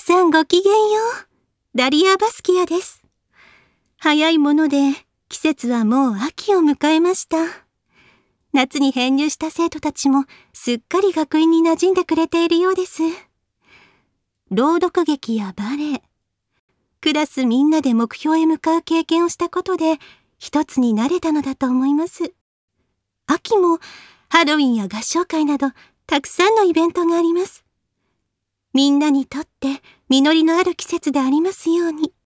さんごきげんよう。ダリア・バスキアです。早いもので季節はもう秋を迎えました。夏に編入した生徒たちもすっかり学院に馴染んでくれているようです。朗読劇やバレエ、クラスみんなで目標へ向かう経験をしたことで一つになれたのだと思います。秋もハロウィンや合唱会などたくさんのイベントがあります。みんなにとって実りのある季節でありますように。